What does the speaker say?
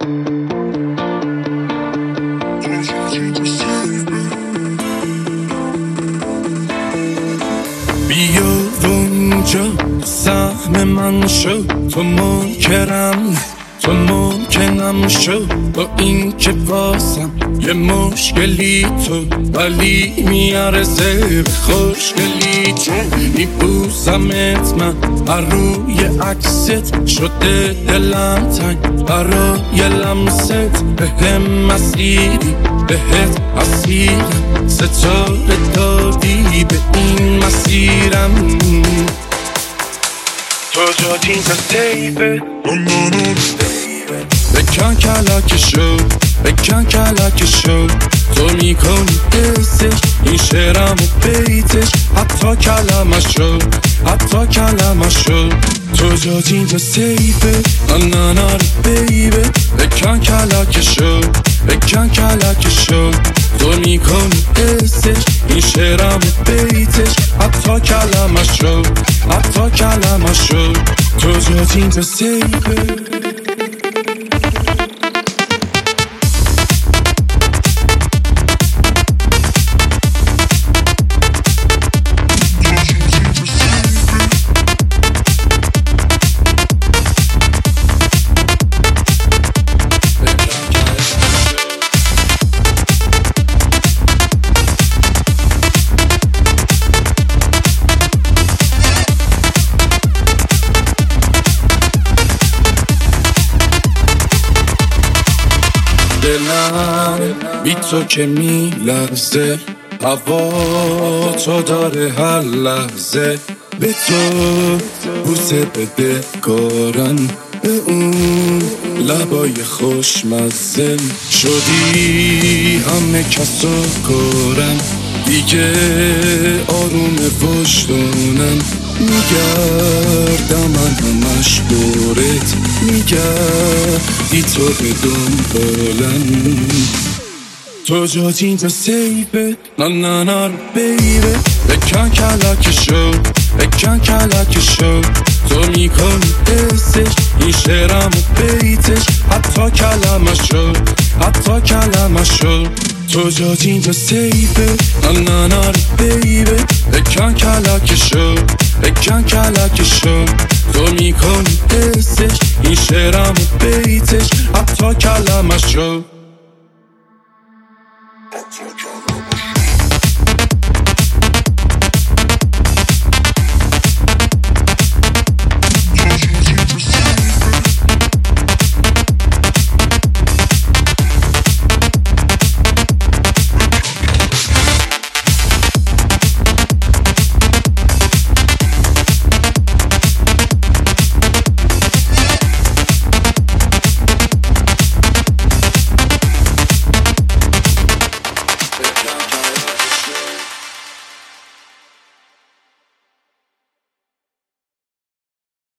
بیا اونجا سهم من شو، تو منکرم شو، با این که واسم یه مشکلی تو، ولی میارزه خوشگلی تو. میبوسمت من بر روی عکست، شده دلم تنگ برای لمست. بهم مسیری بهت اسیرم، ستاره دادی به این مسیرم. تو جاتی تا سیفه بکن کلک شد تو میکنی دستش این شعرم و بیتش، حتی کلمه شد تو جاتی تا سیفه نانار بیبه. بکن کلک شد تو میکنی دستش این شعرم و بیتش، حتی کلمه شد تو جاتی تا سیفه. دلم بی تو که میلرزه، هوا تو داره هر لحظه. به تو بوسه بده کارن، به اون لبای خوشمزه. شدی همه کسا کارن، دیگه آروم وجدانم. میگردم من همش دورت، میگردی تو به دنبالم. تو جاتی تا سیفه نانار بیبه. بکن کلک شد تو میکنی دستش این شعرم و بیتش، حتی کلمه شد تو جاتی تا سیفه نانار بیبه. بکن کلک شد تو میکنی دستش این شعرم و بیتش، حتی کلمه شد.